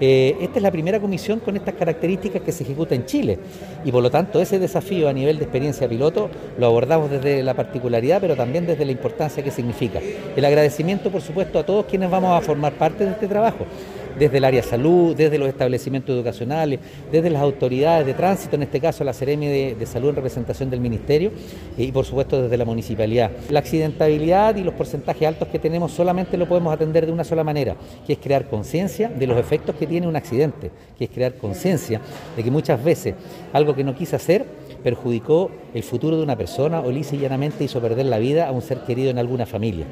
Esta es la primera comisión con estas características que se ejecuta en Chile y por lo tanto ese desafío a nivel de experiencia piloto lo abordamos desde la particularidad pero también desde la importancia que significa. El agradecimiento por supuesto a todos quienes vamos a formar parte de este trabajo, desde el área salud, desde los establecimientos educacionales, desde las autoridades de tránsito, en este caso la Seremi de Salud en representación del Ministerio y por supuesto desde la municipalidad. La accidentabilidad y los porcentajes altos que tenemos solamente lo podemos atender de una sola manera, que es crear conciencia de los efectos que tiene un accidente, que es crear conciencia de que muchas veces algo que no quise hacer perjudicó el futuro de una persona o lisa y llanamente hizo perder la vida a un ser querido en alguna familia.